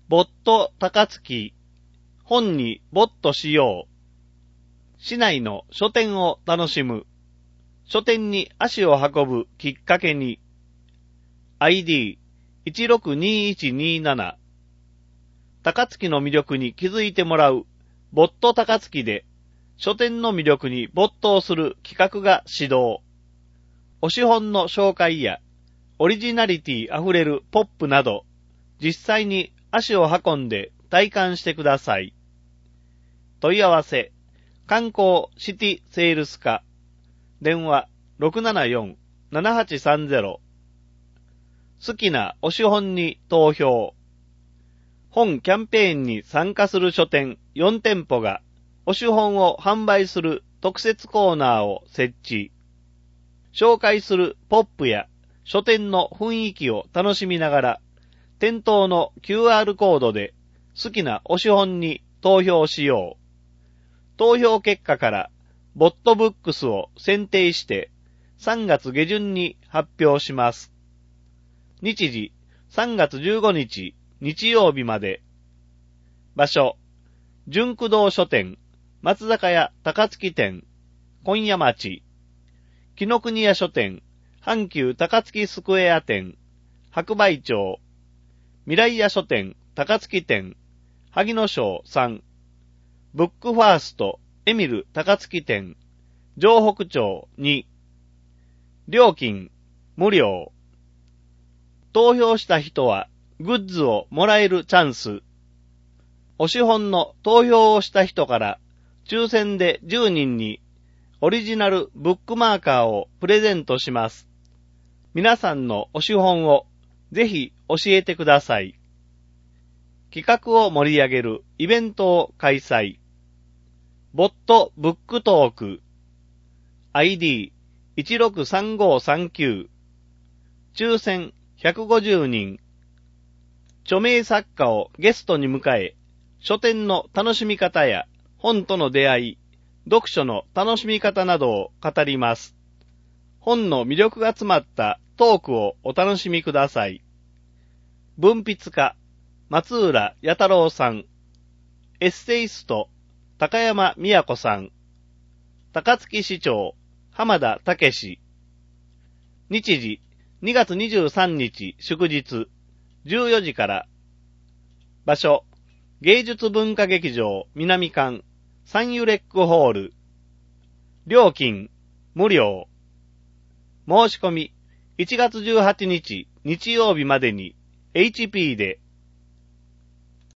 没頭高槻、本に没頭しよう。市内の書店を楽しむ。書店に足を運ぶきっかけに。ID162127。高槻の魅力に気づいてもらう。没頭高槻で、書店の魅力に没頭する企画が始動。お資本の紹介や、オリジナリティあふれるポップなど、実際に足を運んで体感してください。問い合わせ、観光シティセールス課、電話 674-7830。好きなお資本に投票。本キャンペーンに参加する書店4店舗が、お資本を販売する特設コーナーを設置。紹介するポップや書店の雰囲気を楽しみながら、店頭の QR コードで好きなお資本に投票しよう。投票結果からボットブックスを選定して3月下旬に発表します。日時3月15日日曜日まで。場所、純駆動書店、松坂屋高槻店、今夜町、紀ノ国屋書店、阪急高槻スクエア店、白梅町、未来屋書店、高槻店、萩野省3、ブックファースト、エミル高槻店、城北町2、料金、無料。投票した人は、グッズをもらえるチャンス。お資本の投票をした人から、抽選で10人に、オリジナルブックマーカーをプレゼントします。皆さんのお資本をぜひ教えてください。企画を盛り上げるイベントを開催。ボットブックトーク ID163539 抽選150人。著名作家をゲストに迎え、書店の楽しみ方や本との出会い、読書の楽しみ方などを語ります。本の魅力が詰まったトークをお楽しみください。文筆家、松浦弥太郎さん。エッセイスト、高山美子さん。高槻市長、浜田武史。日時、2月23日祝日、14時から。場所、芸術文化劇場南館、サンユレックホール。料金、無料。申し込み、1月18日日曜日までに HP で